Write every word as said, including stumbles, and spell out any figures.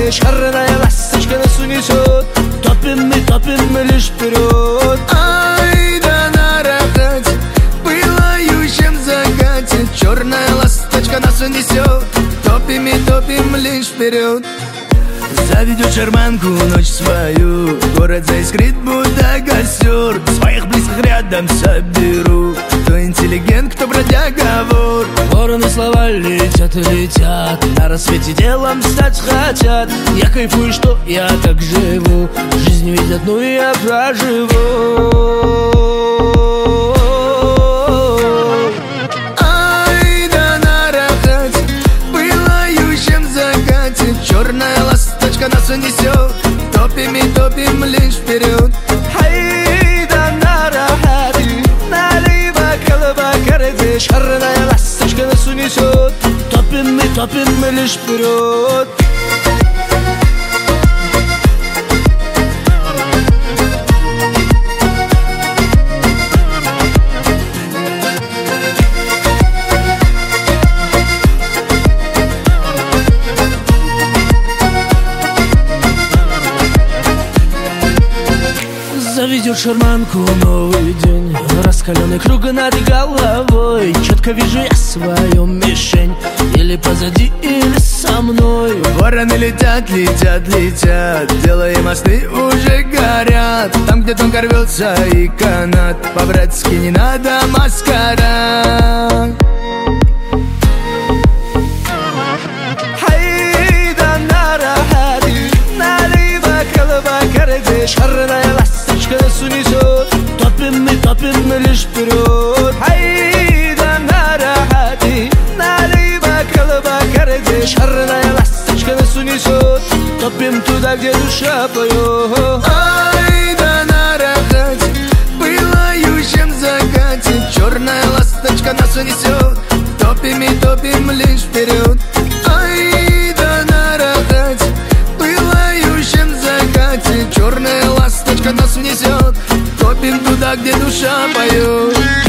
загоде шарная ласточка нас унесет. Топим мы, топим мы лишь вперед. Ай да на рахате, пылающем закате, черная ласточка нас унесет. Топим и топим лишь вперед. Заведет шарманку ночь свою, город заискрит, будто костер. Своих близких рядом соберу, кто интеллигент, кто бродяга, вор. Вороны слова летят и летят, на рассвете делом стать хотят. Я кайфую, что я так живу, жизнь ведь одну я проживу. Ай да на рахате, пылающем закате, черная ласточка нас унесет. Топим и топим лишь вперед. Ай да на рахате, налево колобакарде, шарная ласточка нас унесет. Топим мы, топим мы лишь вперед. Заведет шарманку новый день, раскаленный круг над головой. Четко вижу я свою мишень, или позади, или со мной. Вороны летят, летят, летят, делая мосты уже горят. Там, где тонко рвется и канат, по-братски не надо маскарад. Ай да на рахате, налево колобакарде, шарная ласточка нас унесет. Топим мы, топим мы лишь вперед. Ай да на рахате, налево колобакарде, шарная ласточка нас унесет. Топим туда, где душа поет. Ай да на рахате, пылающем закате, черная ласточка нас унесет. Топим и топим лишь вперед. Ай да на рахате, пылающем закате, черная ласточка нас унесет. Топим туда, где душа поет.